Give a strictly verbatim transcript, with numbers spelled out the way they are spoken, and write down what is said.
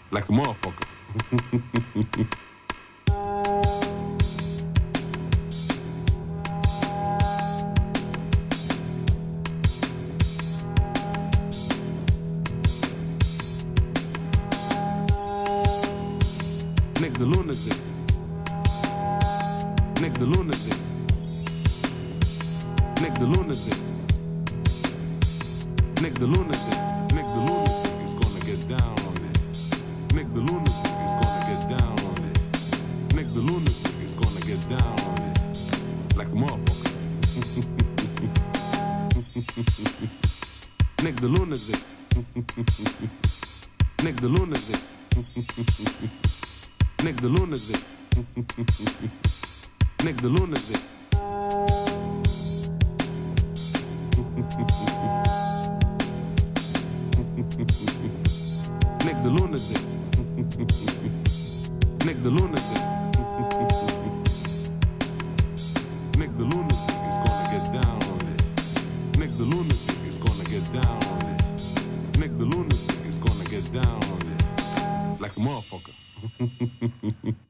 like a motherfucker. Nick the lunatic. Nick the lunatic. Nick the lunatic. Nick the lunatic. Nick the lunatic is gonna get down on it. Nick the lunatic is gonna get down on it. Nick the lunatic is gonna get down on it. Like a motherfucker. Nick the lunatic. Nick the lunatic. Nick the lunatic. Nick the lunatic. Nick the lunatic. Nick the lunatic. Nick the lunatic is gonna get down on it. Nick the lunatic is gonna get down on it. Nick the lunatic is gonna get down on it. Like a motherfucker.